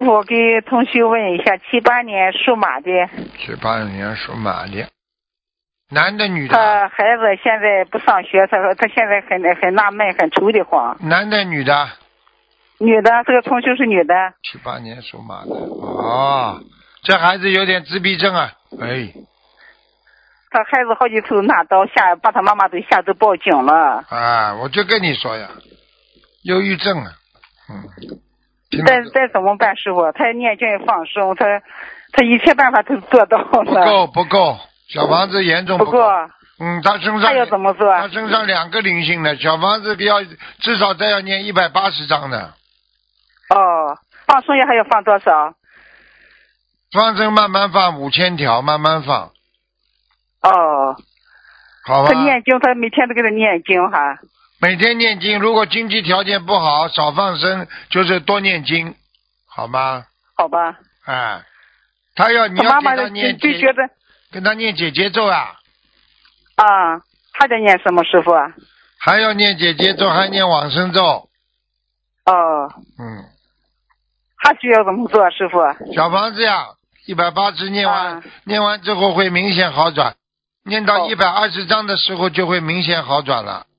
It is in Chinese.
我给同学问一下，78年属马的。 78年属马的，男的女的？ 他孩子现在不上学，他说他现在很纳闷，很愁得慌。 男的女的？ 女的，这个同学是女的。 78年属马的。哦，这孩子有点自闭症啊，哎。 他孩子好几次拿刀把他妈妈都吓得报警了。 啊，我就跟你说呀，忧郁症啊， 再怎么办，师傅？他念经放松，他一切办法都做到了。 不够，小房子严重不够。 他身上他要怎么做？ 他身上2个灵性的，小房子要至少再要念180章的。 哦，放松也还要放多少？ 放生慢慢放5000条，慢慢放。 哦， 好吧。 他念经，他每天都给他念经哈。 每天念经，如果经济条件不好，少放生，就是多念经，好吗？ 好吧。 哎，你要给他念就觉得跟他念姐姐咒啊。 啊，他在念什么师傅啊？ 还要念姐姐咒，还念往生咒。 哦。他需要怎么做，师傅？ 小房子呀，180念完，念完之后会明显好转。念到120章的时候就会明显好转了。